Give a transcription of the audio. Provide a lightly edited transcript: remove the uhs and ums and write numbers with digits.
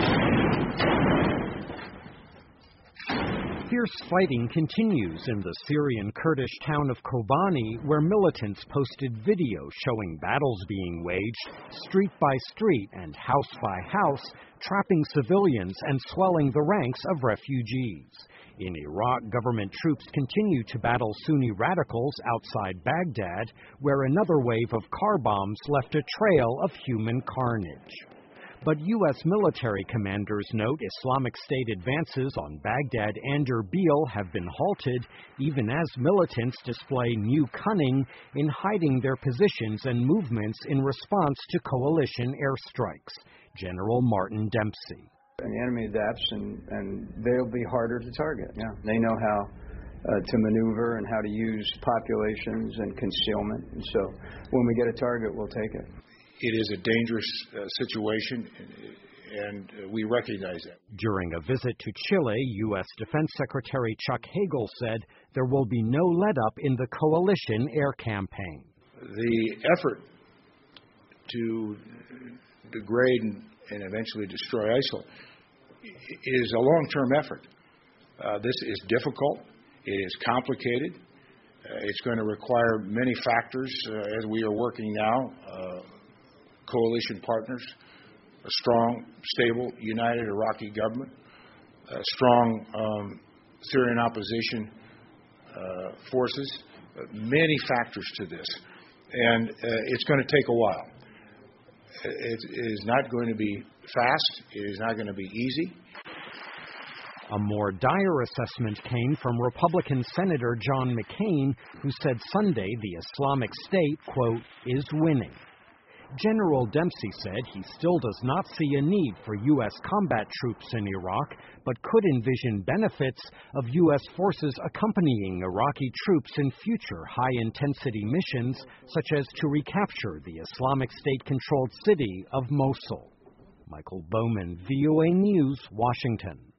Fierce fighting continues in the Syrian Kurdish town of Kobani, where militants posted video showing battles being waged street by street and house by house, trapping civilians and swelling the ranks of refugees. In Iraq, government troops continue to battle Sunni radicals outside Baghdad, where another wave of car bombs left a trail of human carnage. But U.S. military commanders note Islamic State advances on Baghdad and Erbil have been halted, even as militants display new cunning in hiding their positions and movements in response to coalition airstrikes. General Martin Dempsey. And the enemy adapts, and they'll be harder to target. Yeah, they know how to maneuver and how to use populations and concealment. And so when we get a target, we'll take it. It is a dangerous situation, and we recognize that. During a visit to Chile, U.S. Defense Secretary Chuck Hagel said there will be no let-up in the coalition air campaign. The effort to degrade and eventually destroy ISIL is a long-term effort. This is difficult. It is complicated. It's going to require many factors as we are working now. Coalition partners, a strong, stable, united Iraqi government, strong Syrian opposition forces, many factors to this. And it's going to take a while. It is not going to be fast. It is not going to be easy. A more dire assessment came from Republican Senator John McCain, who said Sunday the Islamic State, quote, is winning. General Dempsey said he still does not see a need for U.S. combat troops in Iraq, but could envision benefits of U.S. forces accompanying Iraqi troops in future high-intensity missions, such as to recapture the Islamic State-controlled city of Mosul. Michael Bowman, VOA News, Washington.